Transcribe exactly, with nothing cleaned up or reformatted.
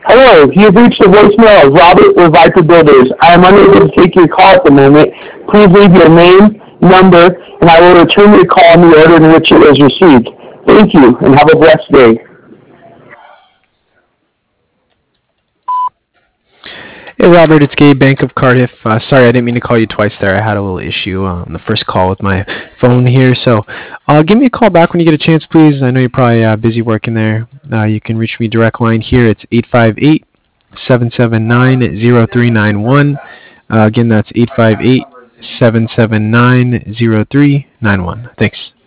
Hello, you have reached the voicemail of Robert with Viper Builders. I am unable to take your call at the moment. Please leave your name, number, and I will return your call in the order in which it was received. Thank you, and have a blessed day. Hey Robert, it's Gabe, Bank of Cardiff. Uh, sorry, I didn't mean to call you twice there. I had a little issue on the first call with my phone here. So uh, give me a call back when you get a chance, please. I know you're probably uh, busy working there. Uh, you can reach me direct line here. It's eight five eight, seven seven nine, zero three nine one. Uh, again, that's eight five eight, seven seven nine, zero three nine one. Thanks.